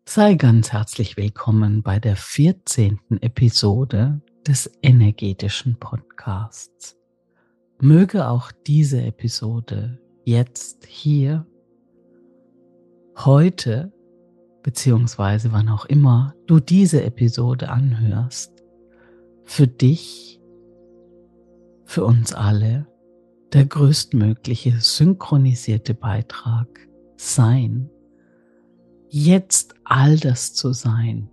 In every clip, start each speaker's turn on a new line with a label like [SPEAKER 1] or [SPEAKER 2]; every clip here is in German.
[SPEAKER 1] Sei ganz herzlich willkommen bei der 14. Episode des energetischen Podcasts. Möge auch diese Episode jetzt hier, heute, beziehungsweise wann auch immer du diese Episode anhörst, für dich, für uns alle, der größtmögliche synchronisierte Beitrag sein, jetzt all das zu sein,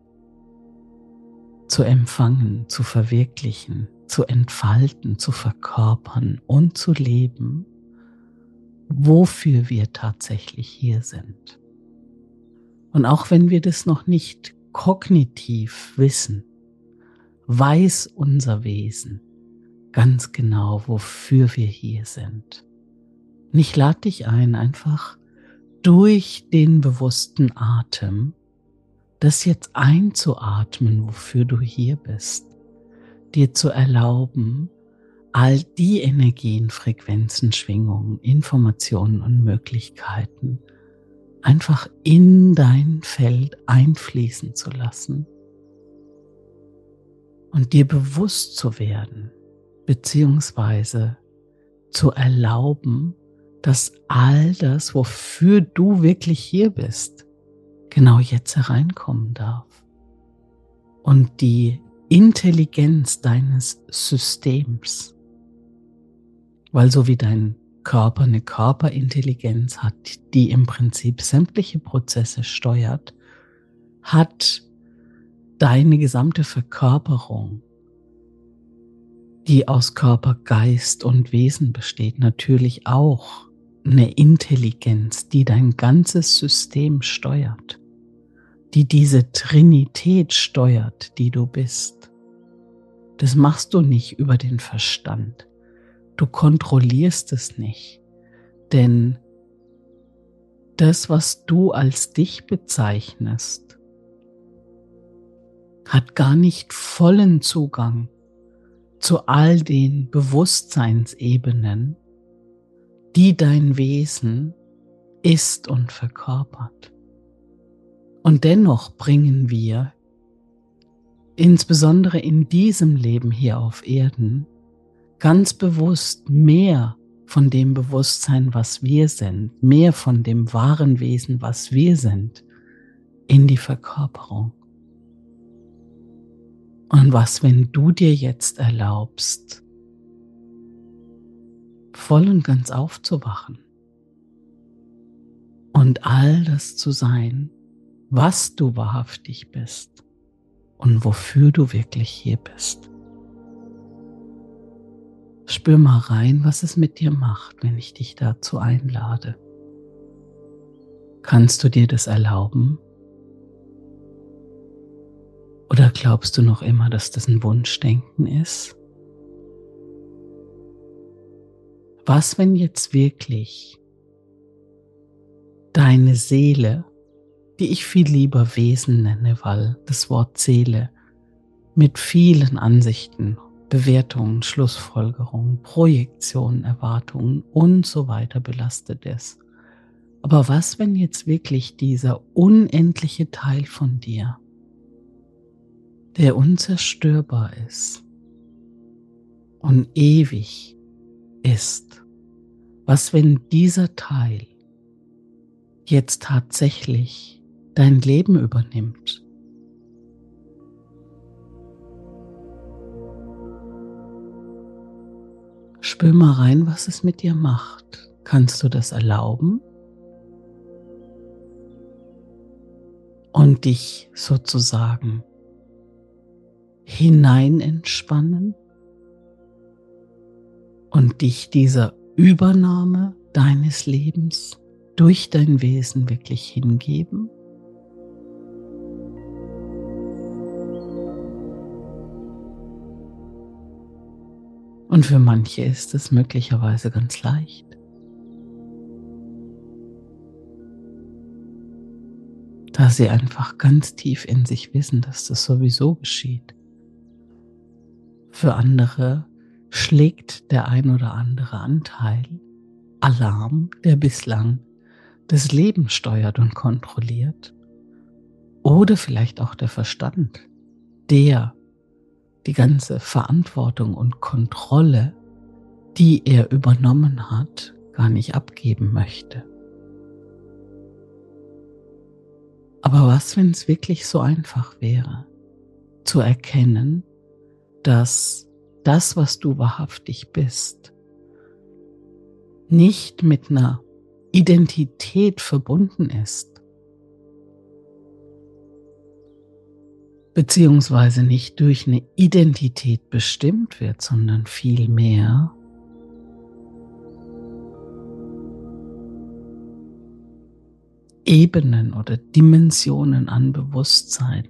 [SPEAKER 1] zu empfangen, zu verwirklichen, zu entfalten, zu verkörpern und zu leben, wofür wir tatsächlich hier sind. Und auch wenn wir das noch nicht kognitiv wissen, weiß unser Wesen ganz genau, wofür wir hier sind. Und ich lade dich ein, einfach durch den bewussten Atem das jetzt einzuatmen, wofür du hier bist, dir zu erlauben, all die Energien, Frequenzen, Schwingungen, Informationen und Möglichkeiten einfach in dein Feld einfließen zu lassen und dir bewusst zu werden, beziehungsweise zu erlauben, dass all das, wofür du wirklich hier bist, genau jetzt hereinkommen darf. Und die Intelligenz deines Systems, weil so wie dein Körper eine Körperintelligenz hat, die im Prinzip sämtliche Prozesse steuert, hat deine gesamte Verkörperung, die aus Körper, Geist und Wesen besteht, natürlich auch eine Intelligenz, die dein ganzes System steuert, die diese Trinität steuert, die du bist. Das machst du nicht über den Verstand. Du kontrollierst es nicht, denn das, was du als dich bezeichnest, hat gar nicht vollen Zugang zu all den Bewusstseinsebenen, die dein Wesen ist und verkörpert. Und dennoch bringen wir, insbesondere in diesem Leben hier auf Erden, ganz bewusst mehr von dem Bewusstsein, was wir sind, mehr von dem wahren Wesen, was wir sind, in die Verkörperung. Und was, wenn du dir jetzt erlaubst, voll und ganz aufzuwachen und all das zu sein, was du wahrhaftig bist und wofür du wirklich hier bist. Spür mal rein, was es mit dir macht, wenn ich dich dazu einlade. Kannst du dir das erlauben? Oder glaubst du noch immer, dass das ein Wunschdenken ist? Was, wenn jetzt wirklich deine Seele, die ich viel lieber Wesen nenne, weil das Wort Seele mit vielen Ansichten, Bewertungen, Schlussfolgerungen, Projektionen, Erwartungen und so weiter belastet ist. Aber was, wenn jetzt wirklich dieser unendliche Teil von dir, der unzerstörbar ist und ewig ist, was, wenn dieser Teil jetzt tatsächlich dein Leben übernimmt? Spür mal rein, was es mit dir macht. Kannst du das erlauben? Und dich sozusagen hinein entspannen und dich dieser Übernahme deines Lebens durch dein Wesen wirklich hingeben? Und für manche ist es möglicherweise ganz leicht. Da sie einfach ganz tief in sich wissen, dass das sowieso geschieht. Für andere schlägt der ein oder andere Anteil Alarm, der bislang das Leben steuert und kontrolliert oder vielleicht auch der Verstand, der die ganze Verantwortung und Kontrolle, die er übernommen hat, gar nicht abgeben möchte. Aber was, wenn es wirklich so einfach wäre, zu erkennen, dass das, was du wahrhaftig bist, nicht mit einer Identität verbunden ist, beziehungsweise nicht durch eine Identität bestimmt wird, sondern vielmehr Ebenen oder Dimensionen an Bewusstsein,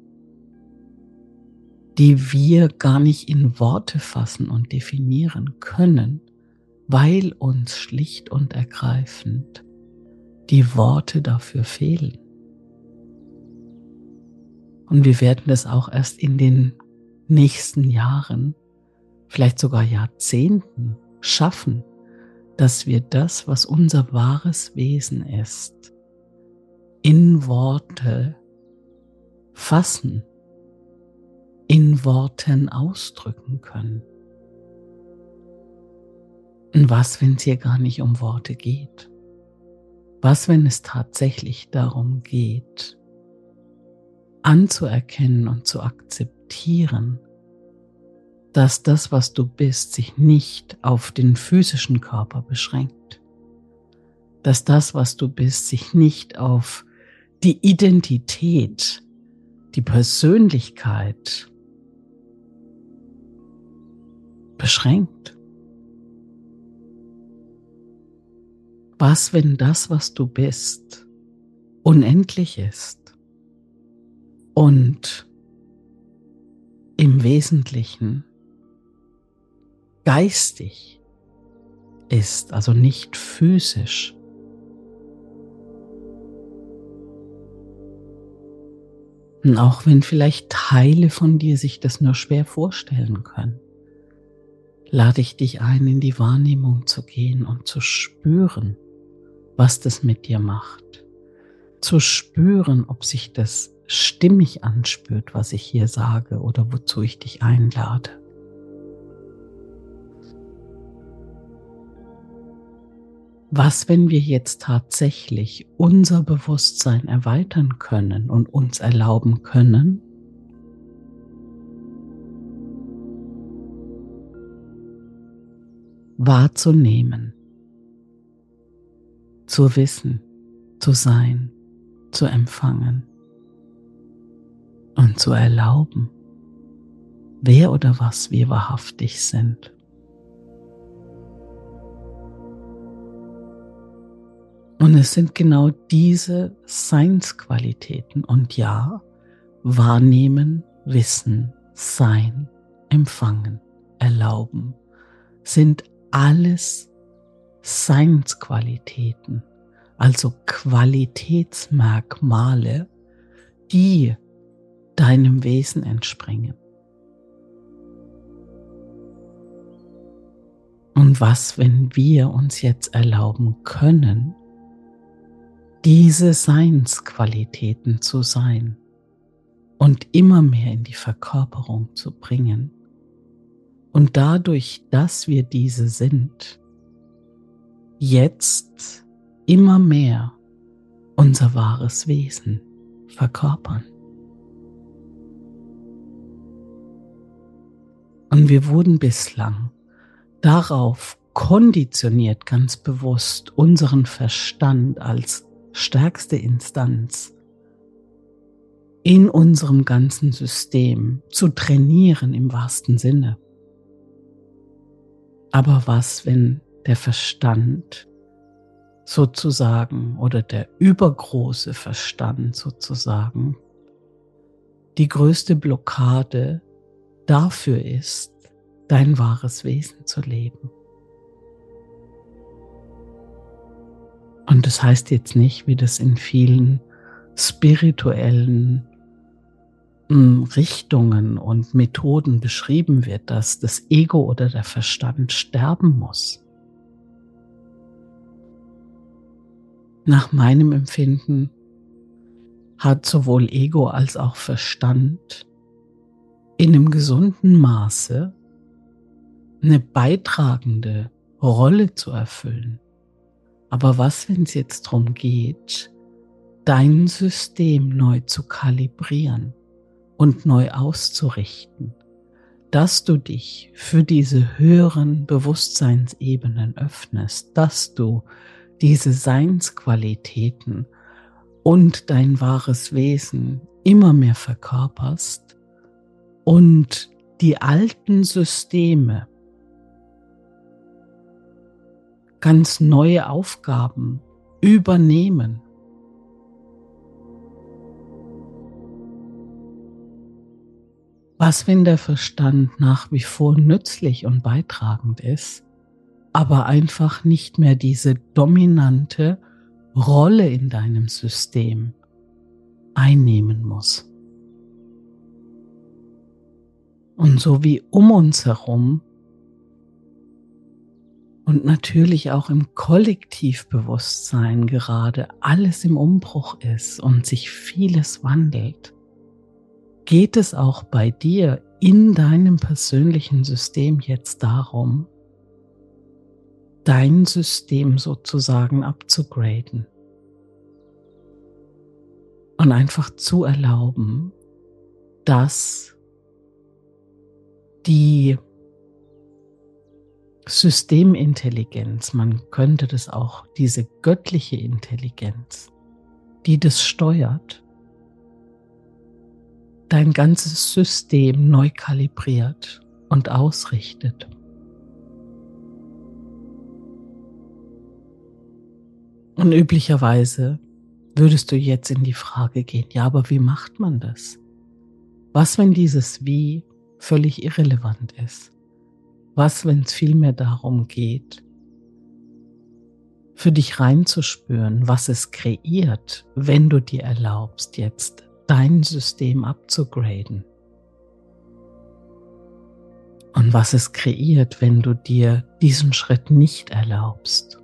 [SPEAKER 1] die wir gar nicht in Worte fassen und definieren können, weil uns schlicht und ergreifend die Worte dafür fehlen. Und wir werden das auch erst in den nächsten Jahren, vielleicht sogar Jahrzehnten schaffen, dass wir das, was unser wahres Wesen ist, in Worte fassen, in Worten ausdrücken können. Und was, wenn es hier gar nicht um Worte geht? Was, wenn es tatsächlich darum geht, anzuerkennen und zu akzeptieren, dass das, was du bist, sich nicht auf den physischen Körper beschränkt, dass das, was du bist, sich nicht auf die Identität, die Persönlichkeit beschränkt. Was, wenn das, was du bist, unendlich ist und im Wesentlichen geistig ist, also nicht physisch? Und auch wenn vielleicht Teile von dir sich das nur schwer vorstellen können, lade ich dich ein, in die Wahrnehmung zu gehen und zu spüren, was das mit dir macht. Zu spüren, ob sich das stimmig anspürt, was ich hier sage oder wozu ich dich einlade. Was, wenn wir jetzt tatsächlich unser Bewusstsein erweitern können und uns erlauben können, wahrzunehmen, zu wissen, zu sein, zu empfangen und zu erlauben, wer oder was wir wahrhaftig sind. Und es sind genau diese Seinsqualitäten und ja, wahrnehmen, wissen, sein, empfangen, erlauben, sind alles Seinsqualitäten, also Qualitätsmerkmale, die deinem Wesen entspringen. Und was, wenn wir uns jetzt erlauben können, diese Seinsqualitäten zu sein und immer mehr in die Verkörperung zu bringen und dadurch, dass wir diese sind, jetzt immer mehr unser wahres Wesen verkörpern. Und wir wurden bislang darauf konditioniert, ganz bewusst unseren Verstand als stärkste Instanz in unserem ganzen System zu trainieren im wahrsten Sinne. Aber was, wenn der Verstand sozusagen oder der übergroße Verstand sozusagen die größte Blockade dafür ist, dein wahres Wesen zu leben? Und das heißt jetzt nicht, wie das in vielen spirituellen Richtungen und Methoden beschrieben wird, dass das Ego oder der Verstand sterben muss. Nach meinem Empfinden hat sowohl Ego als auch Verstand in einem gesunden Maße eine beitragende Rolle zu erfüllen. Aber was, wenn es jetzt darum geht, dein System neu zu kalibrieren und neu auszurichten, dass du dich für diese höheren Bewusstseinsebenen öffnest, dass du diese Seinsqualitäten und dein wahres Wesen immer mehr verkörperst und die alten Systeme ganz neue Aufgaben übernehmen. Was, wenn der Verstand nach wie vor nützlich und beitragend ist, aber einfach nicht mehr diese dominante Rolle in deinem System einnehmen muss? Und so wie um uns herum und natürlich auch im Kollektivbewusstsein gerade alles im Umbruch ist und sich vieles wandelt, geht es auch bei dir in deinem persönlichen System jetzt darum, dein System sozusagen abzugraden und einfach zu erlauben, dass die Systemintelligenz, man könnte das auch diese göttliche Intelligenz, die das steuert, dein ganzes System neu kalibriert und ausrichtet. Und üblicherweise würdest du jetzt in die Frage gehen, ja, aber wie macht man das? Was, wenn dieses Wie völlig irrelevant ist? Was, wenn es vielmehr darum geht, für dich reinzuspüren, was es kreiert, wenn du dir erlaubst, jetzt dein System abzugraden? Und was es kreiert, wenn du dir diesen Schritt nicht erlaubst?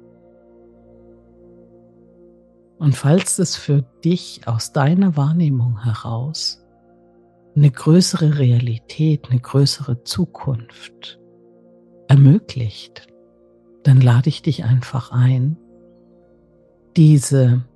[SPEAKER 1] Und falls es für dich aus deiner Wahrnehmung heraus eine größere Realität, eine größere Zukunft ermöglicht, dann lade ich dich einfach ein, diese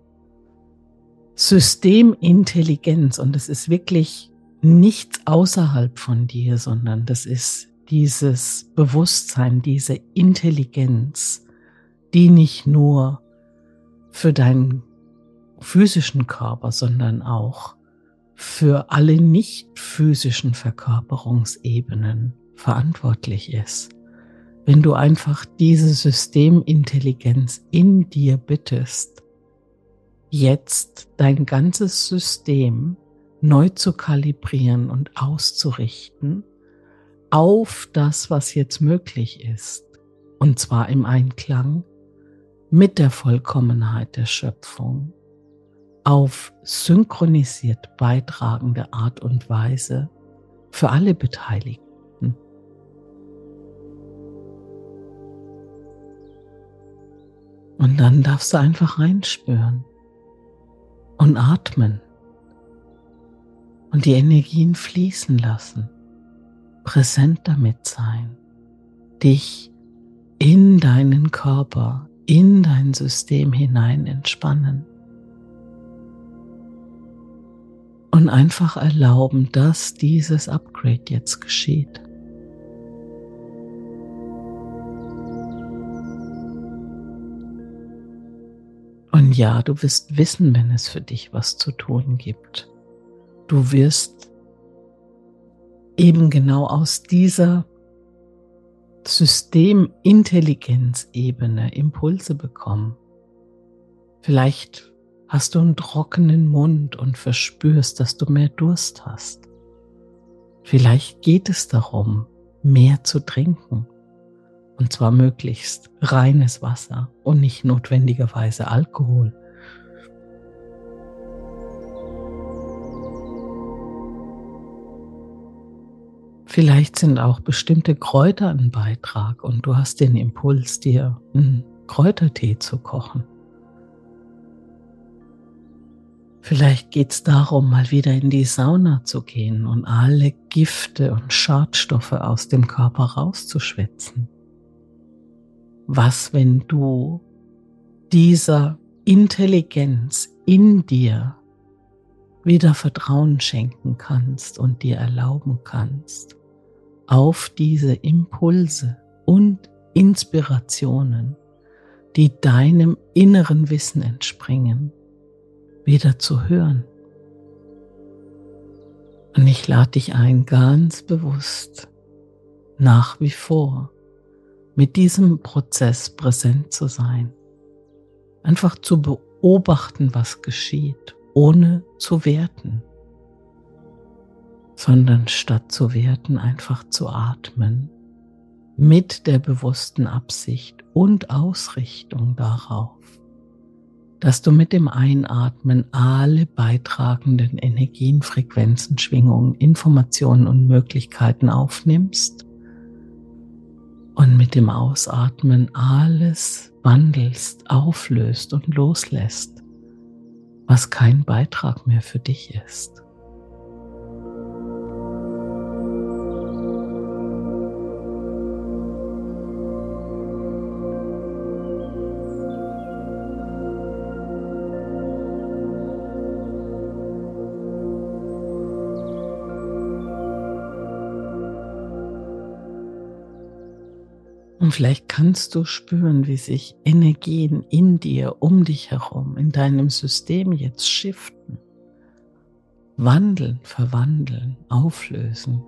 [SPEAKER 1] Systemintelligenz, und es ist wirklich nichts außerhalb von dir, sondern das ist dieses Bewusstsein, diese Intelligenz, die nicht nur für deinen physischen Körper, sondern auch für alle nicht physischen Verkörperungsebenen verantwortlich ist. Wenn du einfach diese Systemintelligenz in dir bittest, jetzt dein ganzes System neu zu kalibrieren und auszurichten auf das, was jetzt möglich ist, und zwar im Einklang mit der Vollkommenheit der Schöpfung, auf synchronisiert beitragende Art und Weise für alle Beteiligten. Und dann darfst du einfach reinspüren und atmen und die Energien fließen lassen, präsent damit sein, dich in deinen Körper, in dein System hinein entspannen und einfach erlauben, dass dieses Upgrade jetzt geschieht. Und ja, du wirst wissen, wenn es für dich was zu tun gibt. Du wirst eben genau aus dieser Systemintelligenzebene Impulse bekommen. Vielleicht hast du einen trockenen Mund und verspürst, dass du mehr Durst hast. Vielleicht geht es darum, mehr zu trinken. Und zwar möglichst reines Wasser und nicht notwendigerweise Alkohol. Vielleicht sind auch bestimmte Kräuter ein Beitrag und du hast den Impuls, dir einen Kräutertee zu kochen. Vielleicht geht es darum, mal wieder in die Sauna zu gehen und alle Gifte und Schadstoffe aus dem Körper rauszuschwitzen. Was, wenn du dieser Intelligenz in dir wieder Vertrauen schenken kannst und dir erlauben kannst, auf diese Impulse und Inspirationen, die deinem inneren Wissen entspringen, wieder zu hören. Und ich lade dich ein, ganz bewusst, nach wie vor, mit diesem Prozess präsent zu sein. Einfach zu beobachten, was geschieht, ohne zu werten, sondern statt zu werten einfach zu atmen, mit der bewussten Absicht und Ausrichtung darauf, dass du mit dem Einatmen alle beitragenden Energien, Frequenzen, Schwingungen, Informationen und Möglichkeiten aufnimmst und mit dem Ausatmen alles wandelst, auflöst und loslässt, was kein Beitrag mehr für dich ist. Und vielleicht kannst du spüren, wie sich Energien in dir, um dich herum, in deinem System jetzt shiften, wandeln, verwandeln, auflösen.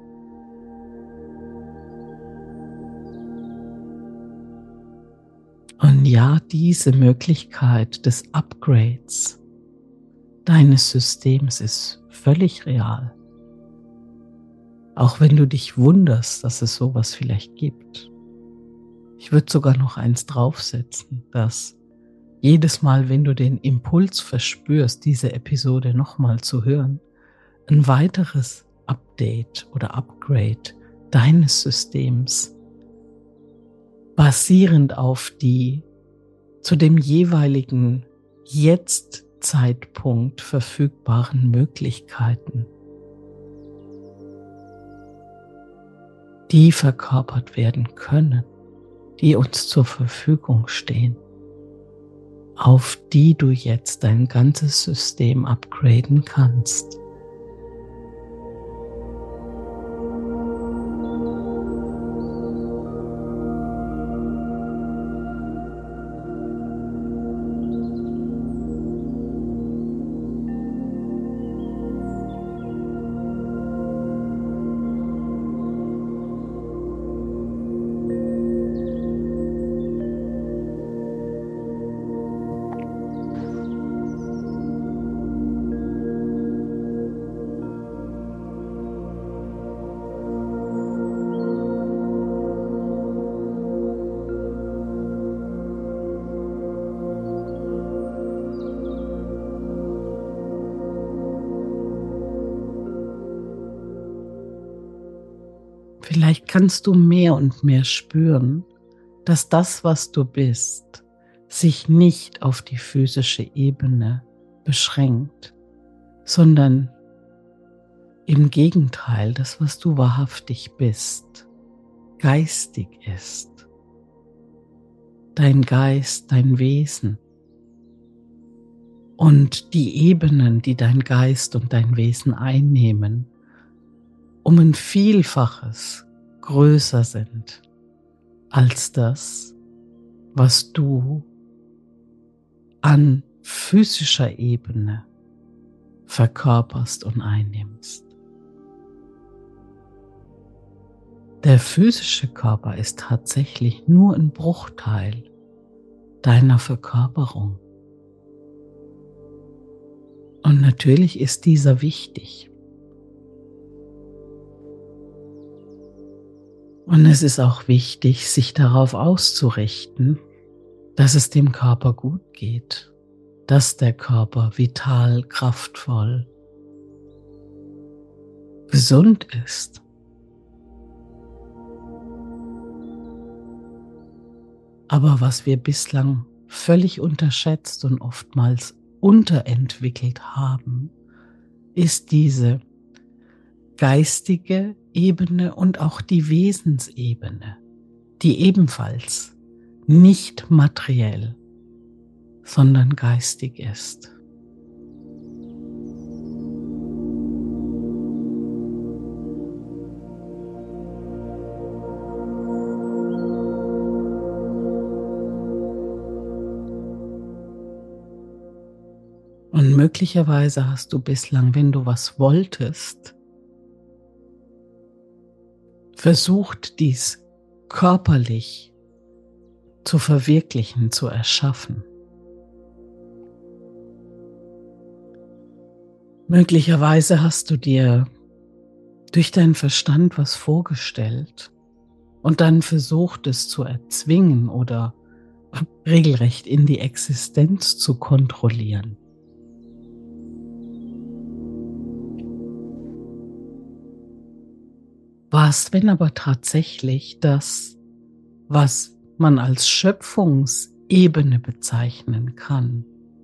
[SPEAKER 1] Und ja, diese Möglichkeit des Upgrades deines Systems ist völlig real. Auch wenn du dich wunderst, dass es sowas vielleicht gibt. Ich würde sogar noch eins draufsetzen, dass jedes Mal, wenn du den Impuls verspürst, diese Episode nochmal zu hören, ein weiteres Update oder Upgrade deines Systems, basierend auf die zu dem jeweiligen Jetzt-Zeitpunkt verfügbaren Möglichkeiten, die verkörpert werden können, die uns zur Verfügung stehen, auf die du jetzt dein ganzes System upgraden kannst. Vielleicht kannst du mehr und mehr spüren, dass das, was du bist, sich nicht auf die physische Ebene beschränkt, sondern im Gegenteil, das, was du wahrhaftig bist, geistig ist. Dein Geist, dein Wesen und die Ebenen, die dein Geist und dein Wesen einnehmen, um ein Vielfaches größer sind als das, was du an physischer Ebene verkörperst und einnimmst. Der physische Körper ist tatsächlich nur ein Bruchteil deiner Verkörperung. Und natürlich ist dieser wichtig. Und es ist auch wichtig, sich darauf auszurichten, dass es dem Körper gut geht, dass der Körper vital, kraftvoll, gesund ist. Aber was wir bislang völlig unterschätzt und oftmals unterentwickelt haben, ist diese geistige Ebene und auch die Wesensebene, die ebenfalls nicht materiell, sondern geistig ist. Und möglicherweise hast du bislang, wenn du was wolltest, versucht, dies körperlich zu verwirklichen, zu erschaffen. Möglicherweise hast du dir durch deinen Verstand was vorgestellt und dann versucht, es zu erzwingen oder regelrecht in die Existenz zu kontrollieren. Was, wenn aber tatsächlich das, was man als Schöpfungsebene bezeichnen kann,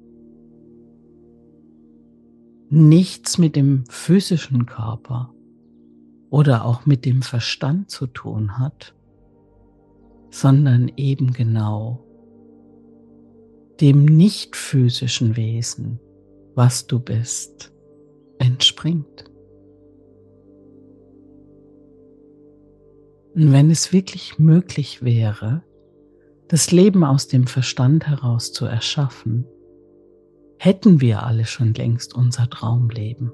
[SPEAKER 1] nichts mit dem physischen Körper oder auch mit dem Verstand zu tun hat, sondern eben genau dem nicht physischen Wesen, was du bist, entspringt. Und wenn es wirklich möglich wäre, das Leben aus dem Verstand heraus zu erschaffen, hätten wir alle schon längst unser Traumleben.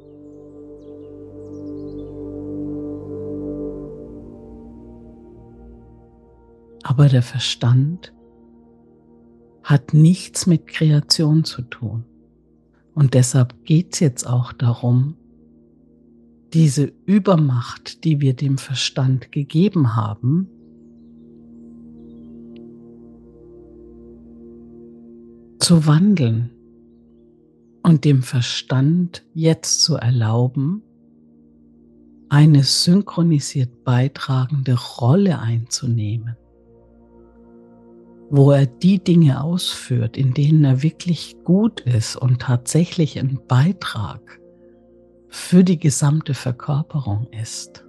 [SPEAKER 1] Aber der Verstand hat nichts mit Kreation zu tun. Und deshalb geht es jetzt auch darum, diese Übermacht, die wir dem Verstand gegeben haben, zu wandeln und dem Verstand jetzt zu erlauben, eine synchronisiert beitragende Rolle einzunehmen, wo er die Dinge ausführt, in denen er wirklich gut ist und tatsächlich ein Beitrag für die gesamte Verkörperung ist.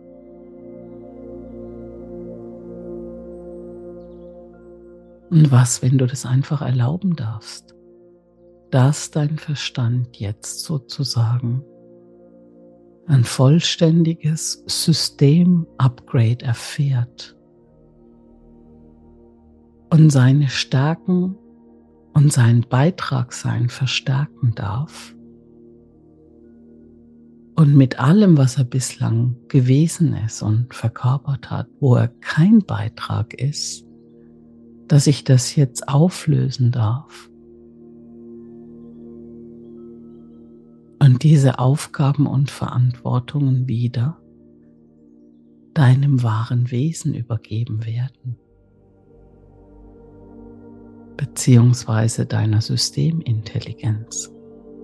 [SPEAKER 1] Und was, wenn du das einfach erlauben darfst, dass dein Verstand jetzt sozusagen ein vollständiges System-Upgrade erfährt und seine Stärken und sein Beitragsein verstärken darf und mit allem, was er bislang gewesen ist und verkörpert hat, wo er kein Beitrag ist, dass ich das jetzt auflösen darf und diese Aufgaben und Verantwortungen wieder deinem wahren Wesen übergeben werden, beziehungsweise deiner Systemintelligenz.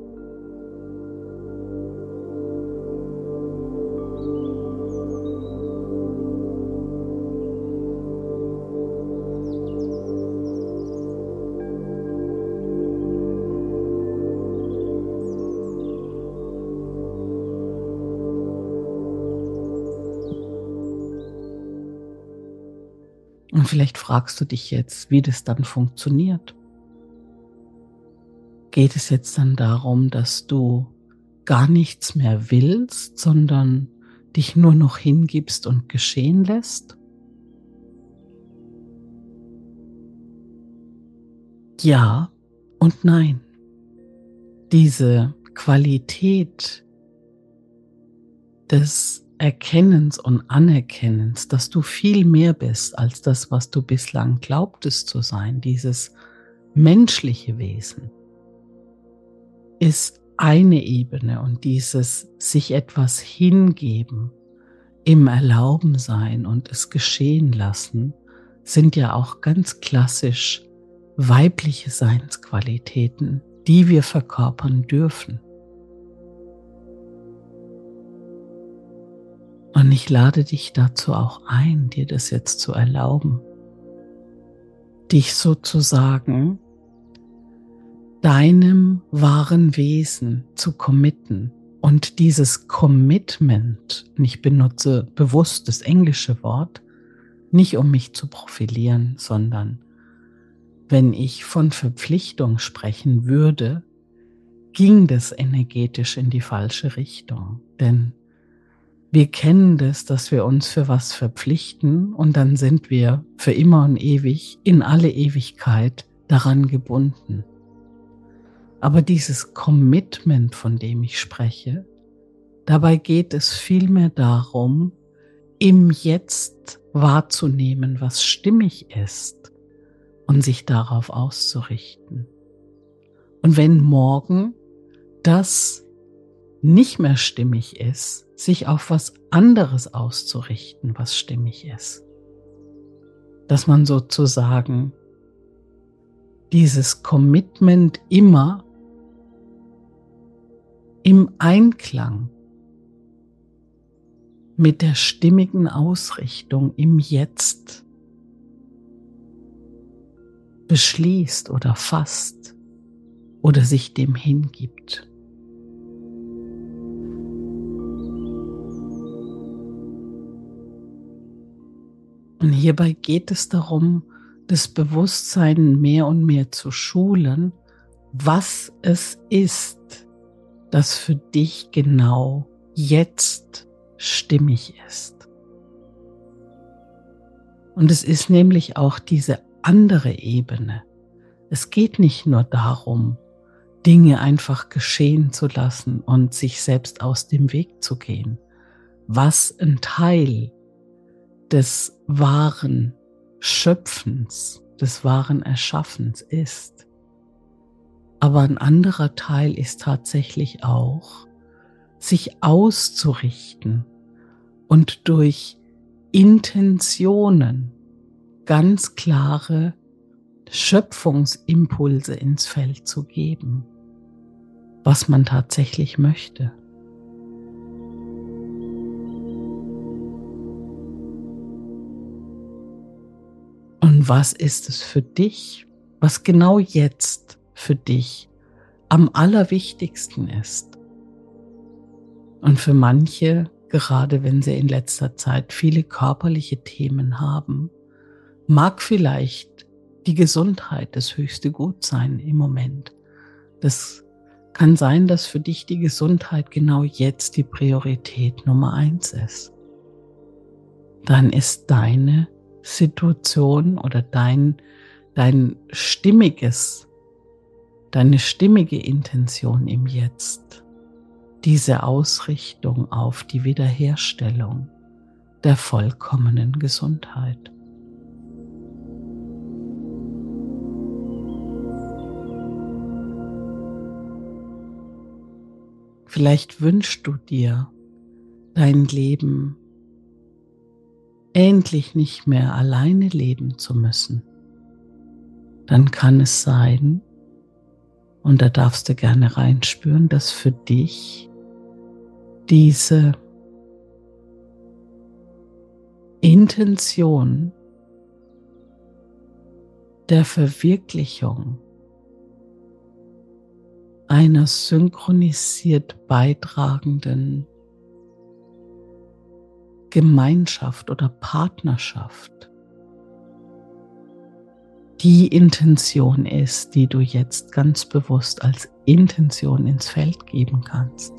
[SPEAKER 1] Und vielleicht fragst du dich jetzt, wie das dann funktioniert. Geht es jetzt dann darum, dass du gar nichts mehr willst, sondern dich nur noch hingibst und geschehen lässt? Ja und nein. Diese Qualität des Erkennens und Anerkennens, dass du viel mehr bist als das, was du bislang glaubtest zu sein, dieses menschliche Wesen, ist eine Ebene, und dieses sich etwas hingeben, im Erlauben sein und es geschehen lassen, sind ja auch ganz klassisch weibliche Seinsqualitäten, die wir verkörpern dürfen. Und ich lade dich dazu auch ein, dir das jetzt zu erlauben, dich sozusagen deinem wahren Wesen zu committen. Und dieses Commitment, und ich benutze bewusst das englische Wort, nicht um mich zu profilieren, sondern wenn ich von Verpflichtung sprechen würde, ging das energetisch in die falsche Richtung. Denn wir kennen das, dass wir uns für was verpflichten und dann sind wir für immer und ewig, in alle Ewigkeit daran gebunden. Aber dieses Commitment, von dem ich spreche, dabei geht es vielmehr darum, im Jetzt wahrzunehmen, was stimmig ist und sich darauf auszurichten. Und wenn morgen das nicht mehr stimmig ist, sich auf was anderes auszurichten, was stimmig ist. Dass man sozusagen dieses Commitment immer im Einklang mit der stimmigen Ausrichtung im Jetzt beschließt oder fasst oder sich dem hingibt. Und hierbei geht es darum, das Bewusstsein mehr und mehr zu schulen, was es ist, das für dich genau jetzt stimmig ist. Und es ist nämlich auch diese andere Ebene. Es geht nicht nur darum, Dinge einfach geschehen zu lassen und sich selbst aus dem Weg zu gehen, was ein Teil des wahren Schöpfens, des wahren Erschaffens ist. Aber ein anderer Teil ist tatsächlich auch, sich auszurichten und durch Intentionen ganz klare Schöpfungsimpulse ins Feld zu geben, was man tatsächlich möchte. Und was ist es für dich, was genau jetzt für dich am allerwichtigsten ist? Und für manche, gerade wenn sie in letzter Zeit viele körperliche Themen haben, mag vielleicht die Gesundheit das höchste Gut sein im Moment. Das kann sein, dass für dich die Gesundheit genau jetzt die Priorität Nummer 1 ist. Dann ist deine Situation oder deine stimmige Intention im Jetzt, diese Ausrichtung auf die Wiederherstellung der vollkommenen Gesundheit. Vielleicht wünschst du dir, dein Leben endlich nicht mehr alleine leben zu müssen. Dann kann es sein, und da darfst du gerne reinspüren, dass für dich diese Intention der Verwirklichung einer synchronisiert beitragenden Gemeinschaft oder Partnerschaft die Intention ist, die du jetzt ganz bewusst als Intention ins Feld geben kannst.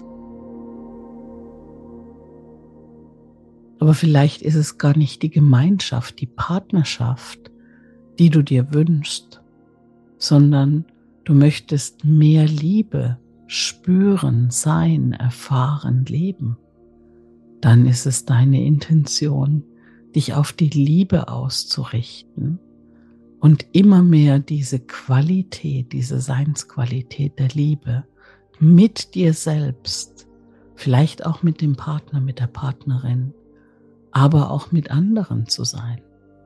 [SPEAKER 1] Aber vielleicht ist es gar nicht die Gemeinschaft, die Partnerschaft, die du dir wünschst, sondern du möchtest mehr Liebe spüren, sein, erfahren, leben. Dann ist es deine Intention, dich auf die Liebe auszurichten und immer mehr diese Qualität, diese Seinsqualität der Liebe mit dir selbst, vielleicht auch mit dem Partner, mit der Partnerin, aber auch mit anderen zu sein.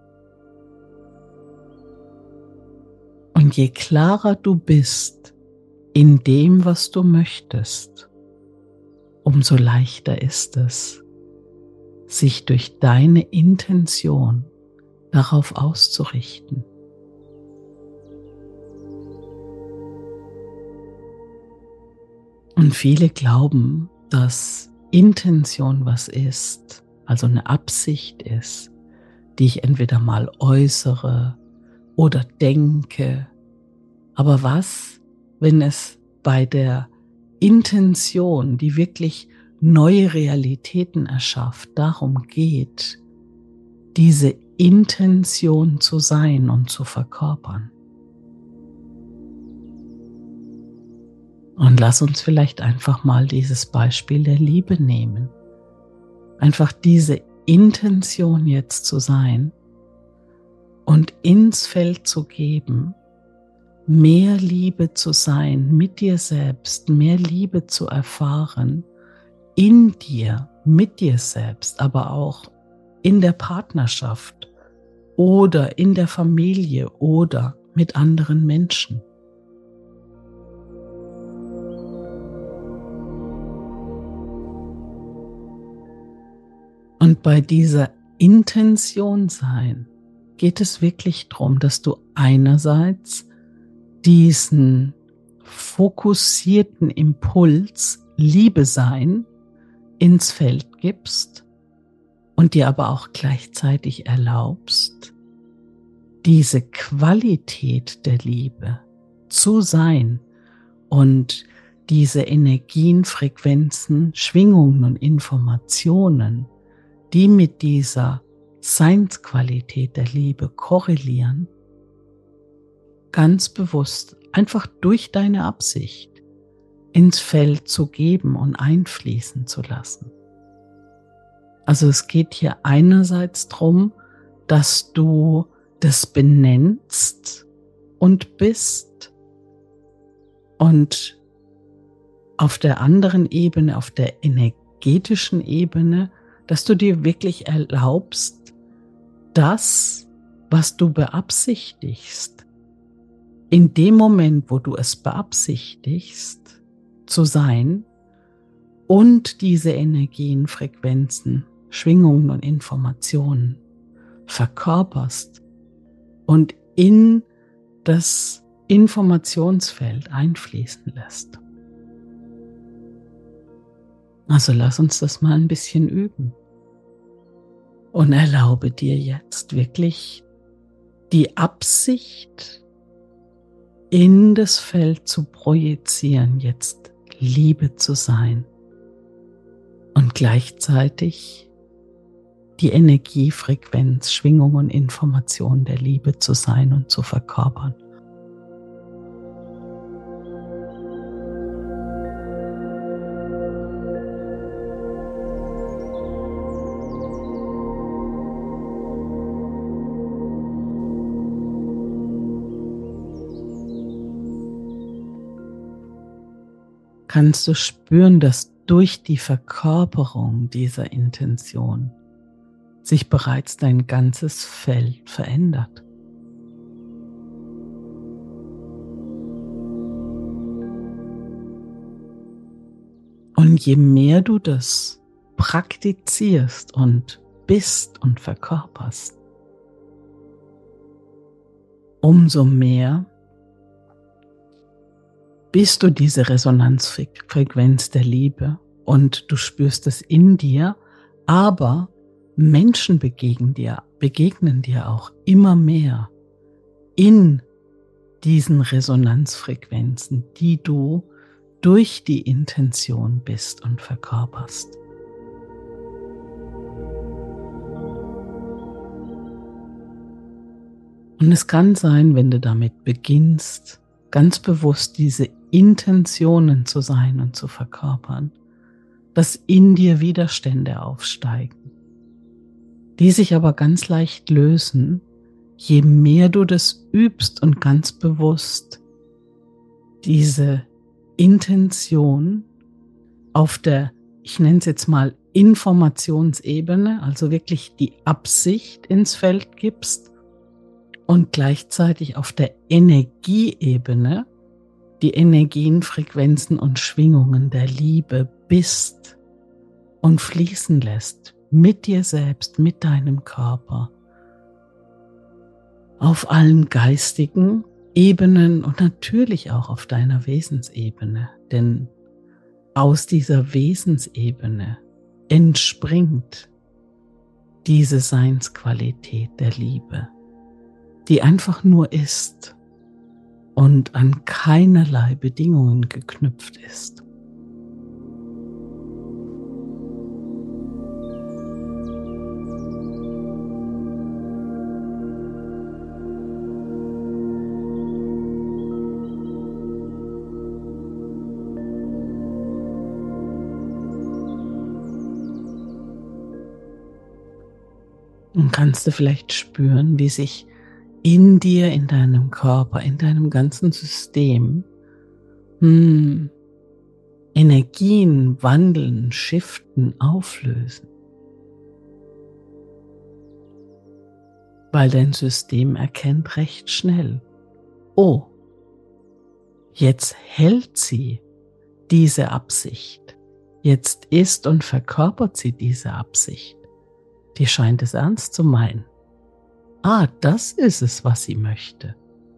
[SPEAKER 1] Und je klarer du bist in dem, was du möchtest, umso leichter ist es, sich durch deine Intention darauf auszurichten. Und viele glauben, dass Intention was ist, also eine Absicht ist, die ich entweder mal äußere oder denke. Aber was, wenn es bei der Intention, die wirklich neue Realitäten erschafft, darum geht, diese Intention zu sein und zu verkörpern? Und lass uns vielleicht einfach mal dieses Beispiel der Liebe nehmen. Einfach diese Intention jetzt zu sein und ins Feld zu geben, mehr Liebe zu sein mit dir selbst, mehr Liebe zu erfahren, in dir, mit dir selbst, aber auch in der Partnerschaft oder in der Familie oder mit anderen Menschen. Und bei dieser Intention sein geht es wirklich darum, dass du einerseits diesen fokussierten Impuls Liebe sein ins Feld gibst und dir aber auch gleichzeitig erlaubst, diese Qualität der Liebe zu sein und diese Energien, Frequenzen, Schwingungen und Informationen, die mit dieser Seinsqualität der Liebe korrelieren, ganz bewusst, einfach durch deine Absicht ins Feld zu geben und einfließen zu lassen. Also es geht hier einerseits darum, dass du das benennst und bist, und auf der anderen Ebene, auf der energetischen Ebene, dass du dir wirklich erlaubst, das, was du beabsichtigst, in dem Moment, wo du es beabsichtigst, zu sein und diese Energien, Frequenzen, Schwingungen und Informationen verkörperst und in das Informationsfeld einfließen lässt. Also lass uns das mal ein bisschen üben und erlaube dir jetzt wirklich die Absicht in das Feld zu projizieren, jetzt Liebe zu sein und gleichzeitig die Energie, Frequenz, Schwingung und Information der Liebe zu sein und zu verkörpern. Kannst du spüren, dass durch die Verkörperung dieser Intention sich bereits dein ganzes Feld verändert? Und je mehr du das praktizierst und bist und verkörperst, umso mehr bist du diese Resonanzfrequenz der Liebe und du spürst es in dir, aber Menschen begegnen dir auch immer mehr in diesen Resonanzfrequenzen, die du durch die Intention bist und verkörperst. Und es kann sein, wenn du damit beginnst, ganz bewusst diese Intentionen zu sein und zu verkörpern, dass in dir Widerstände aufsteigen, die sich aber ganz leicht lösen, je mehr du das übst und ganz bewusst diese Intention auf der, ich nenne es jetzt mal Informationsebene, also wirklich die Absicht ins Feld gibst und gleichzeitig auf der Energieebene die Energien, Frequenzen und Schwingungen der Liebe bist und fließen lässt mit dir selbst, mit deinem Körper, auf allen geistigen Ebenen und natürlich auch auf deiner Wesensebene. Denn aus dieser Wesensebene entspringt diese Seinsqualität der Liebe, die einfach nur ist und an keinerlei Bedingungen geknüpft ist. Und kannst du vielleicht spüren, wie sich in dir, in deinem Körper, in deinem ganzen System Energien wandeln, shiften, auflösen. Weil dein System erkennt recht schnell, oh, jetzt hält sie diese Absicht, jetzt ist und verkörpert sie diese Absicht. Die scheint es ernst zu meinen. Ah, das ist es, was sie möchte.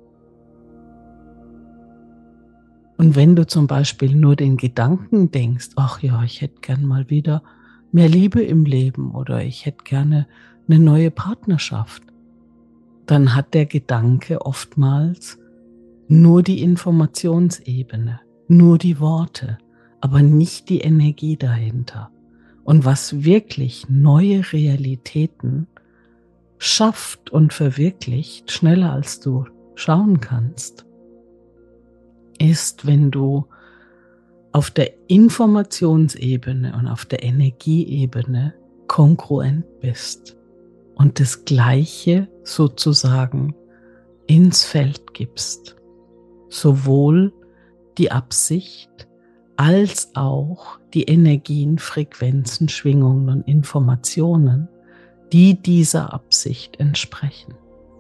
[SPEAKER 1] Und wenn du zum Beispiel nur den Gedanken denkst, ach ja, ich hätte gern mal wieder mehr Liebe im Leben oder ich hätte gerne eine neue Partnerschaft, dann hat der Gedanke oftmals nur die Informationsebene, nur die Worte, aber nicht die Energie dahinter. Und was wirklich neue Realitäten schafft und verwirklicht, schneller als du schauen kannst, ist, wenn du auf der Informationsebene und auf der Energieebene kongruent bist und das Gleiche sozusagen ins Feld gibst. Sowohl die Absicht als auch die Energien, Frequenzen, Schwingungen und Informationen, die dieser Absicht entsprechen.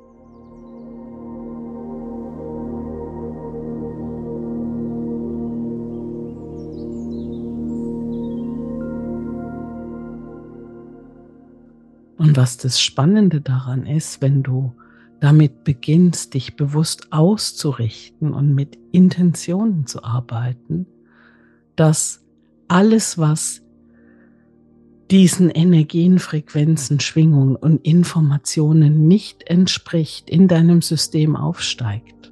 [SPEAKER 1] Und was das Spannende daran ist, wenn du damit beginnst, dich bewusst auszurichten und mit Intentionen zu arbeiten, dass alles, was diesen Energien, Frequenzen, Schwingungen und Informationen nicht entspricht, in deinem System aufsteigt.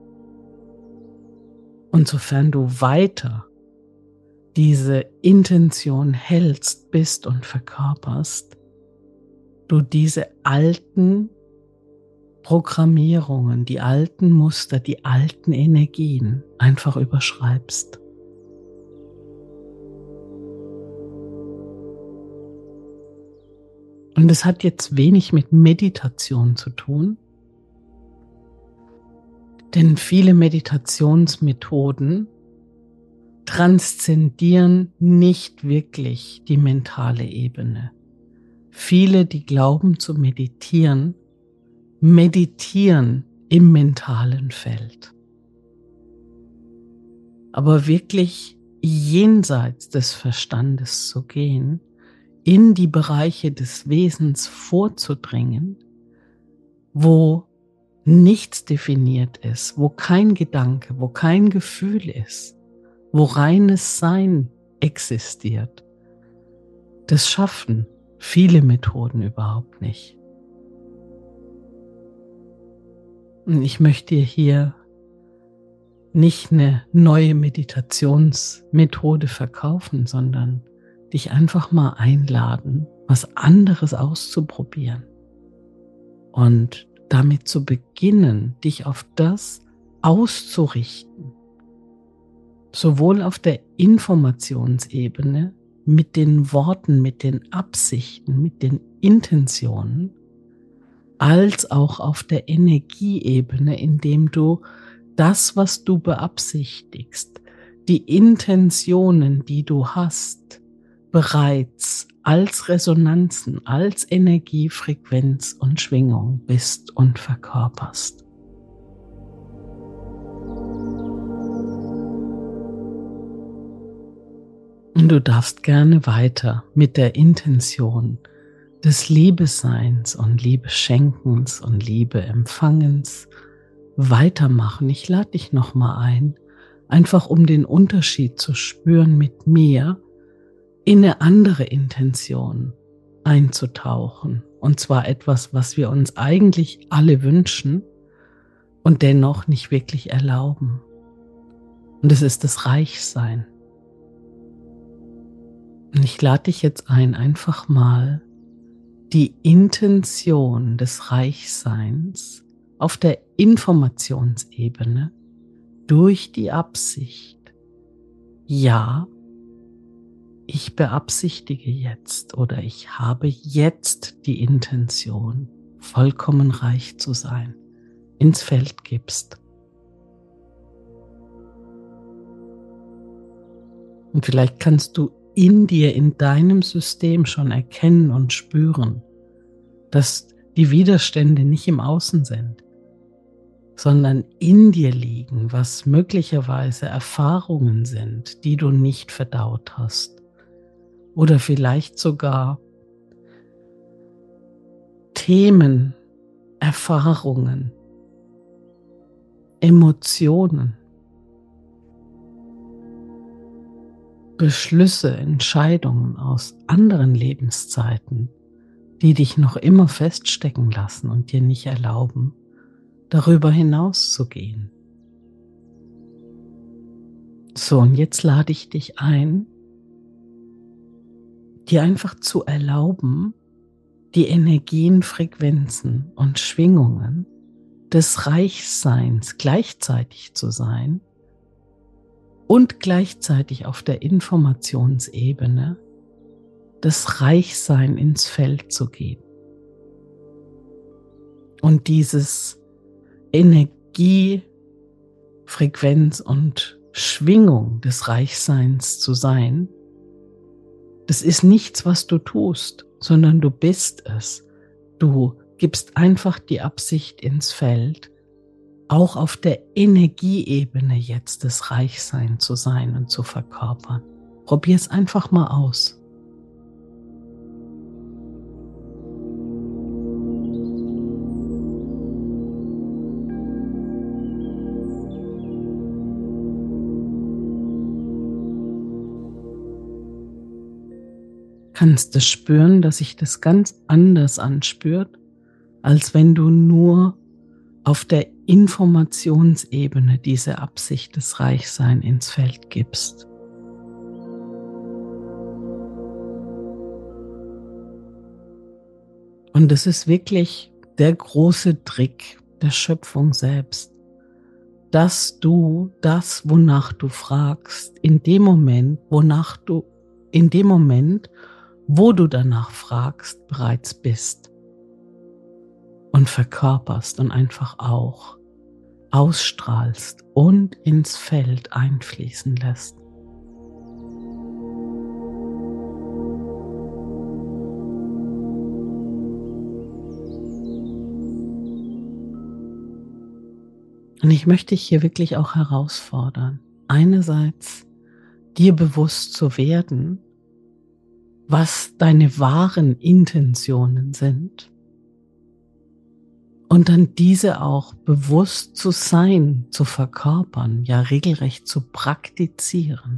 [SPEAKER 1] Und sofern du weiter diese Intention hältst, bist und verkörperst, du diese alten Programmierungen, die alten Muster, die alten Energien einfach überschreibst. Und es hat jetzt wenig mit Meditation zu tun, denn viele Meditationsmethoden transzendieren nicht wirklich die mentale Ebene. Viele, die glauben zu meditieren, meditieren im mentalen Feld. Aber wirklich jenseits des Verstandes zu gehen, in die Bereiche des Wesens vorzudringen, wo nichts definiert ist, wo kein Gedanke, wo kein Gefühl ist, wo reines Sein existiert. Das schaffen viele Methoden überhaupt nicht. Und ich möchte dir hier nicht eine neue Meditationsmethode verkaufen, sondern dich einfach mal einladen, was anderes auszuprobieren und damit zu beginnen, dich auf das auszurichten, sowohl auf der Informationsebene mit den Worten, mit den Absichten, mit den Intentionen, als auch auf der Energieebene, indem du das, was du beabsichtigst, die Intentionen, die du hast, bereits als Resonanzen, als Energie, Frequenz und Schwingung bist und verkörperst. Und du darfst gerne weiter mit der Intention des Liebeseins und Liebeschenkens und Liebeempfangens weitermachen. Ich lade dich nochmal ein, einfach um den Unterschied zu spüren, mit mir in eine andere Intention einzutauchen. Und zwar etwas, was wir uns eigentlich alle wünschen und dennoch nicht wirklich erlauben. Und es ist das Reichsein. Und ich lade dich jetzt ein, einfach mal die Intention des Reichseins auf der Informationsebene durch die Absicht, ja, ich beabsichtige jetzt oder ich habe jetzt die Intention, vollkommen reich zu sein, ins Feld gibst. Und vielleicht kannst du in dir, in deinem System schon erkennen und spüren, dass die Widerstände nicht im Außen sind, sondern in dir liegen, was möglicherweise Erfahrungen sind, die du nicht verdaut hast. Oder vielleicht sogar Themen, Erfahrungen, Emotionen, Beschlüsse, Entscheidungen aus anderen Lebenszeiten, die dich noch immer feststecken lassen und dir nicht erlauben, darüber hinaus zu gehen. So, und jetzt lade ich dich ein, dir einfach zu erlauben, die Energien, Frequenzen und Schwingungen des Reichseins gleichzeitig zu sein und gleichzeitig auf der Informationsebene das Reichsein ins Feld zu geben. Und dieses Energie, Frequenz und Schwingung des Reichseins zu sein, das ist nichts, was du tust, sondern du bist es. Du gibst einfach die Absicht ins Feld, auch auf der Energieebene jetzt das Reichsein zu sein und zu verkörpern. Probier es einfach mal aus. Kannst du spüren, dass sich das ganz anders anspürt, als wenn du nur auf der Informationsebene diese Absicht des Reichsein ins Feld gibst. Und es ist wirklich der große Trick der Schöpfung selbst, dass du das, wonach du fragst, in dem Moment, wo du danach fragst, bereits bist und verkörperst und einfach auch ausstrahlst und ins Feld einfließen lässt. Und ich möchte dich hier wirklich auch herausfordern, einerseits dir bewusst zu werden, was deine wahren Intentionen sind und dann diese auch bewusst zu sein, zu verkörpern, ja regelrecht zu praktizieren.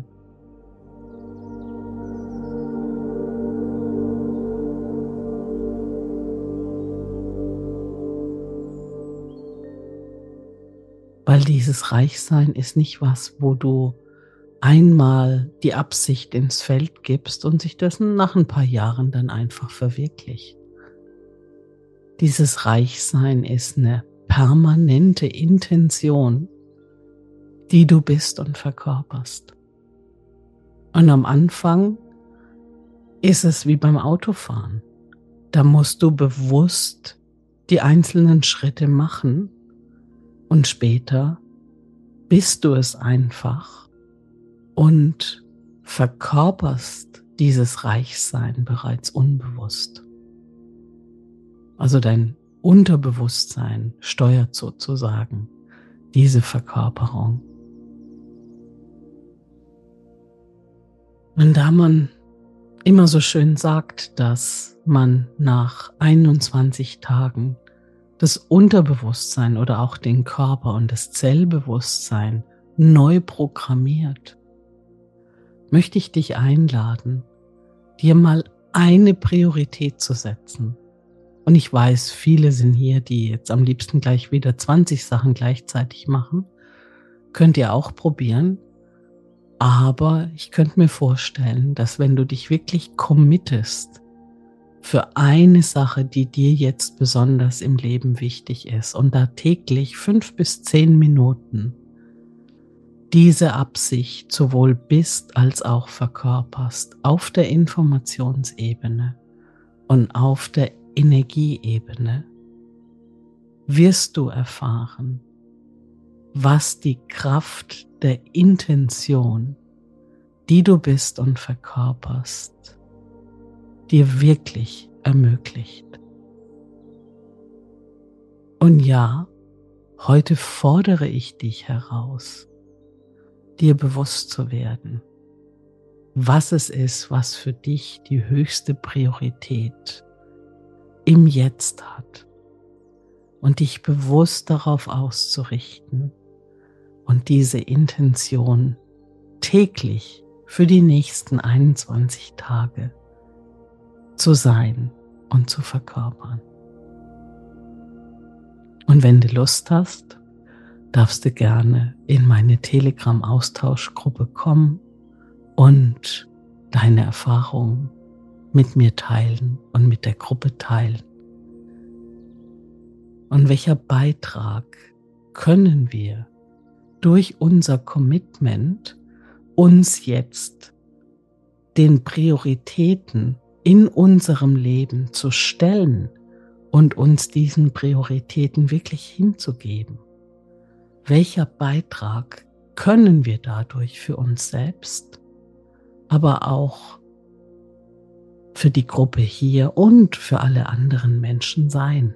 [SPEAKER 1] Weil dieses Reichsein ist nicht was, wo du einmal die Absicht ins Feld gibst und sich das nach ein paar Jahren dann einfach verwirklicht. Dieses Reichsein ist eine permanente Intention, die du bist und verkörperst. Und am Anfang ist es wie beim Autofahren. Da musst du bewusst die einzelnen Schritte machen und später bist du es einfach und verkörperst dieses Reichsein bereits unbewusst. Also dein Unterbewusstsein steuert sozusagen diese Verkörperung. Und da man immer so schön sagt, dass man nach 21 Tagen das Unterbewusstsein oder auch den Körper und das Zellbewusstsein neu programmiert, möchte ich dich einladen, dir mal eine Priorität zu setzen. Und ich weiß, viele sind hier, die jetzt am liebsten gleich wieder 20 Sachen gleichzeitig machen. Könnt ihr auch probieren. Aber ich könnte mir vorstellen, dass wenn du dich wirklich committest für eine Sache, die dir jetzt besonders im Leben wichtig ist und da täglich 5 bis 10 Minuten diese Absicht sowohl bist als auch verkörperst auf der Informationsebene und auf der Energieebene, wirst du erfahren, was die Kraft der Intention, die du bist und verkörperst, dir wirklich ermöglicht. Und ja, heute fordere ich dich heraus, dir bewusst zu werden, was es ist, was für dich die höchste Priorität im Jetzt hat und dich bewusst darauf auszurichten und diese Intention täglich für die nächsten 21 Tage zu sein und zu verkörpern. Und wenn du Lust hast, darfst du gerne in meine Telegram-Austauschgruppe kommen und deine Erfahrungen mit mir teilen und mit der Gruppe teilen. Und welcher Beitrag können wir durch unser Commitment uns jetzt den Prioritäten in unserem Leben zu stellen und uns diesen Prioritäten wirklich hinzugeben? Welcher Beitrag können wir dadurch für uns selbst, aber auch für die Gruppe hier und für alle anderen Menschen sein?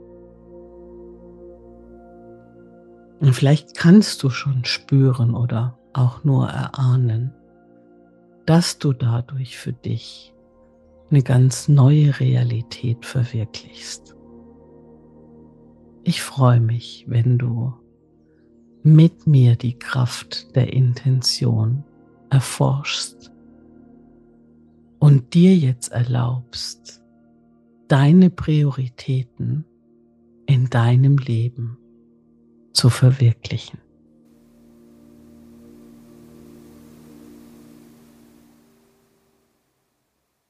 [SPEAKER 1] Und vielleicht kannst du schon spüren oder auch nur erahnen, dass du dadurch für dich eine ganz neue Realität verwirklichst. Ich freue mich, wenn du mit mir die Kraft der Intention erforschst und dir jetzt erlaubst, deine Prioritäten in deinem Leben zu verwirklichen.